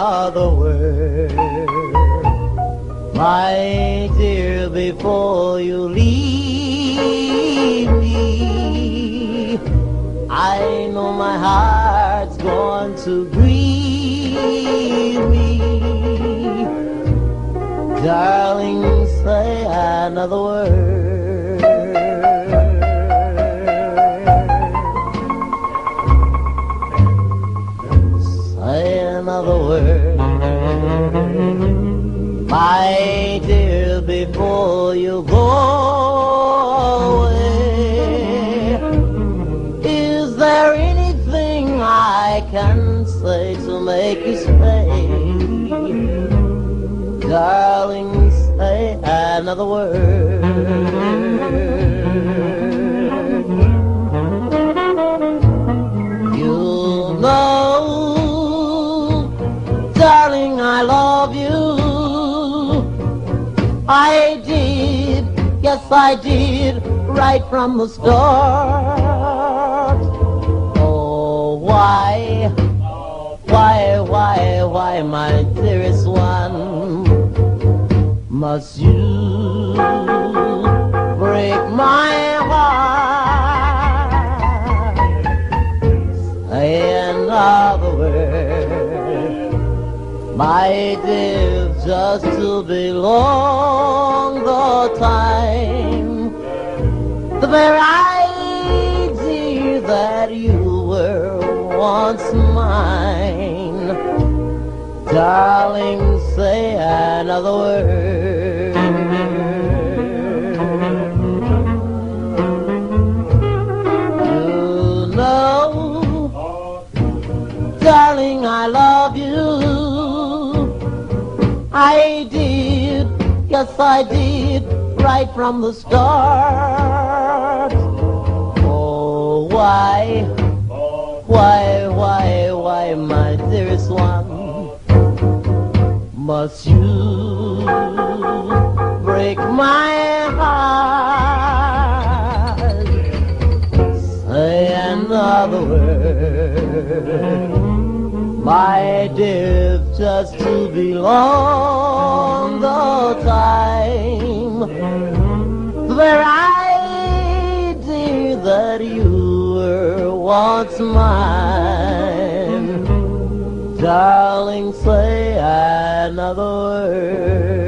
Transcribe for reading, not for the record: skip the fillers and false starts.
another word. My dear, before you leave me, I know my heart's going to grieve me. Darling, say another word. Say another word. My dear, before you go away, is there anything I can say to make you stay? Darling, say another word. You know, darling, I love you. I did, yes I did, right from the start. Oh, why, my dearest one, must you break my heart? Say another word, my dear, just to belong the time, the very idea that you were once mine. Darling, say another word. You know, darling, I love you. I did, yes I did, right from the start. Oh, why, my dearest one, must you break my heart? Say another word, my dear, just to belong the time, the very idea that you were once mine. Darling, say another word.